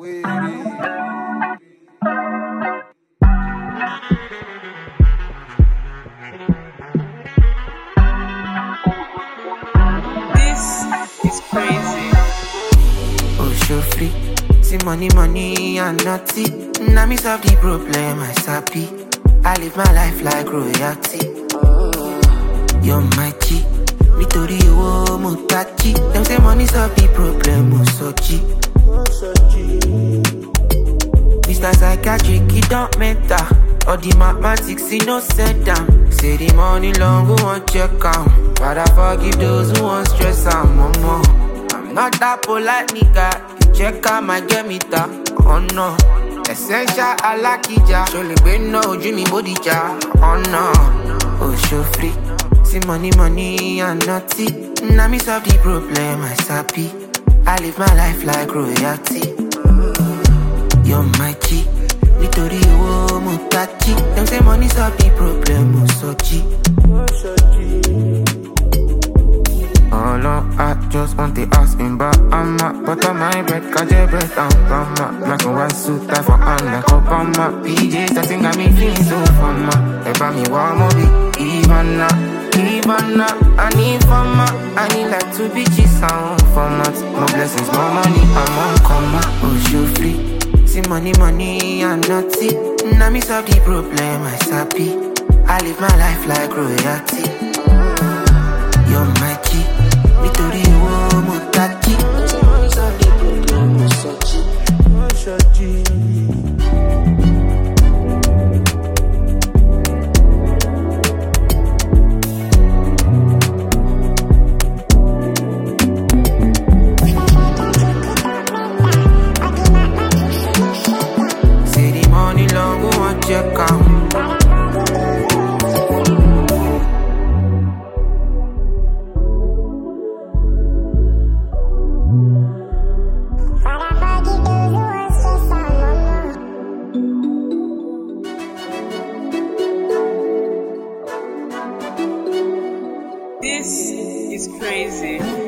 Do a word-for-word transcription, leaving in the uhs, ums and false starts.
This is crazy. Oh, so free. See money, money, and naughty. Now me solve the problem, I sappy. I live my life like royalty. You're my G. Me tori wo mutachi. Them say money solve the problem, oh so G. Mister Psychiatric, he don't matter. All the mathematics, he no set down. Say the money long, who won't check out. But I forgive those who won't stress out, mama. I'm not that polite nigga. You check out my game meter. Oh no. Essential alakija. Surely be no Jimmy Bodija. Oh no. Oh, show free. See money, money, and naughty. Now me solve the problem, I sappy. I live my life like royalty. You're my G. Me tori wo mutachi. Them say money solve the problem, oh so G. Oh no, I just want the ass in back. I'm a butter my bread, catch your breath and grandma. Black and white suit, tie for hand like Obama. P Js that thing got me feeling so fun, ma. Ever me want more be even now. Even now, I need for my, I need like two bitches sound format. More blessings, more money, I'm on comma. Oh, you free. See money, money, and naughty. Now me solve the problem, I sappy. I live my life like royalty. You're my G. Me tori wo mutachi. Money solve the problem, I so G. I so G. Check out. This is crazy.